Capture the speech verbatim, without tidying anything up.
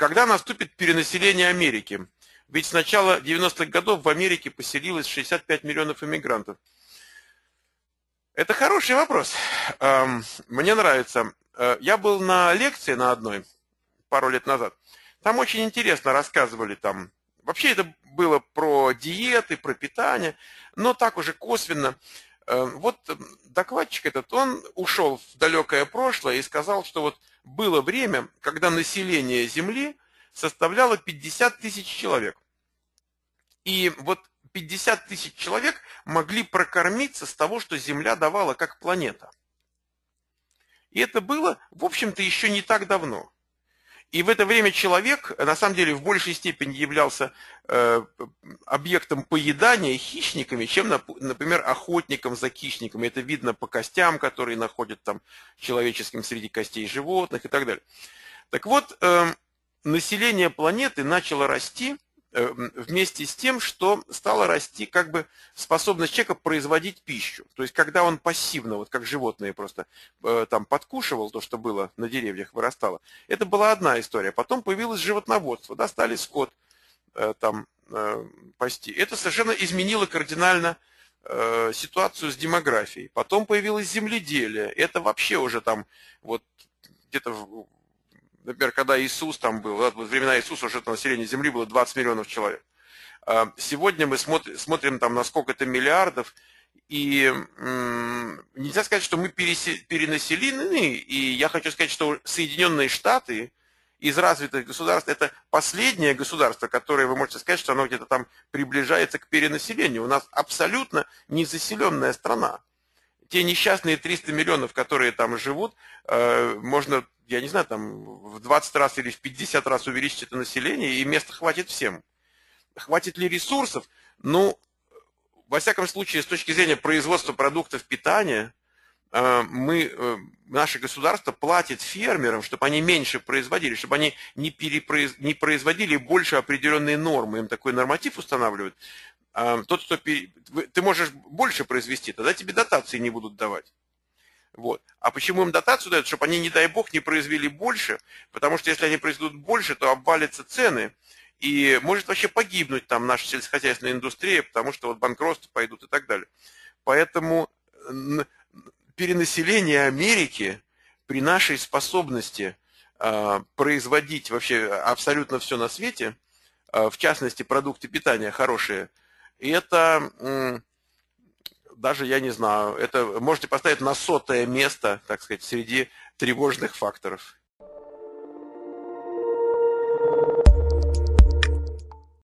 когда наступит перенаселение Америки? Ведь с начала девяностых годов в Америке поселилось шестьдесят пять миллионов иммигрантов. Это хороший вопрос. Мне нравится. Я был на лекции на одной пару лет назад. Там очень интересно рассказывали там. Вообще это было про диеты, про питание, но так уже косвенно. Вот докладчик этот, он ушел в далекое прошлое и сказал, что вот было время, когда население Земли составляло пятьдесят тысяч человек. И вот пятьдесят тысяч человек могли прокормиться с того, что Земля давала как планета. И это было, в общем-то, еще не так давно. И в это время человек, на самом деле, в большей степени являлся э, объектом поедания хищниками, чем, например, охотником за хищниками. Это видно по костям, которые находят там человеческим среди костей животных и так далее. Так вот, э, население планеты начало расти э, вместе с тем, что стала расти как бы способность человека производить пищу. То есть, когда он пассивно, вот как животные просто э, там подкушивал то, что было на деревьях, вырастало, это была одна история. Потом появилось животноводство, да, стали скот э, там э, пасти. Это совершенно изменило кардинально э, ситуацию с демографией. Потом появилось земледелие. Это вообще уже там вот где-то... Например, когда Иисус там был, да, во времена Иисуса уже население Земли было двадцать миллионов человек. Сегодня мы смотрим, смотрим там на сколько-то миллиардов, и м, нельзя сказать, что мы перенаселены, и я хочу сказать, что Соединенные Штаты из развитых государств это последнее государство, которое вы можете сказать, что оно где-то там приближается к перенаселению. У нас абсолютно незаселенная страна. Те несчастные триста миллионов, которые там живут, можно, я не знаю, там в двадцать раз или в пятьдесят раз увеличить это население, и места хватит всем. Хватит ли ресурсов? Ну, во всяком случае, с точки зрения производства продуктов питания, мы, наше государство платит фермерам, чтобы они меньше производили, чтобы они не, перепроиз... не производили больше определенные нормы. Им такой норматив устанавливают. Тот, кто пере... ты можешь больше произвести, тогда тебе дотации не будут давать. Вот. А почему им дотацию дают? Чтобы они, не дай бог, не произвели больше, потому что если они произведут больше, то обвалятся цены, и может вообще погибнуть там наша сельскохозяйственная индустрия, потому что вот банкротства пойдут и так далее. Поэтому перенаселение Америки при нашей способности э, производить вообще абсолютно все на свете, э, в частности продукты питания хорошие, и это, э, даже я не знаю, это можете поставить на сотое место, так сказать, среди тревожных факторов.